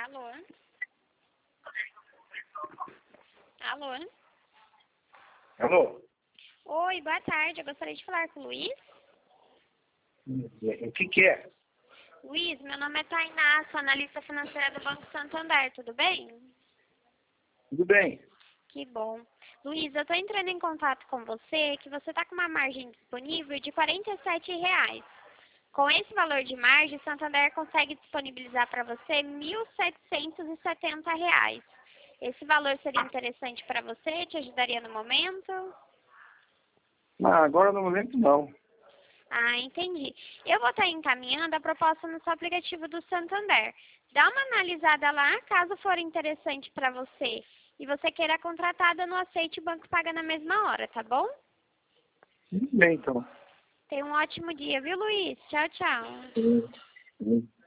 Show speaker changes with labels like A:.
A: Alô? Alô?
B: Alô?
A: Oi, boa tarde. Eu gostaria de falar com o Luiz.
B: O que é?
A: Luiz, meu nome é Tainá, sou analista financeira do Banco Santander, tudo bem?
B: Tudo bem.
A: Que bom. Luiz, eu estou entrando em contato com você, que você está com uma margem disponível de R$ 47. Com esse valor de margem, Santander consegue disponibilizar para você R$ 1.770. Esse valor seria interessante para você? Te ajudaria no momento?
B: Agora no momento não.
A: Ah, entendi. Eu vou estar encaminhando a proposta no seu aplicativo do Santander. Dá uma analisada lá, caso for interessante para você e você queira a contratada, no aceite, o banco paga na mesma hora, tá bom?
B: Tudo bem, então.
A: Tenha um ótimo dia, viu, Luiz? Tchau, tchau.
B: Sim.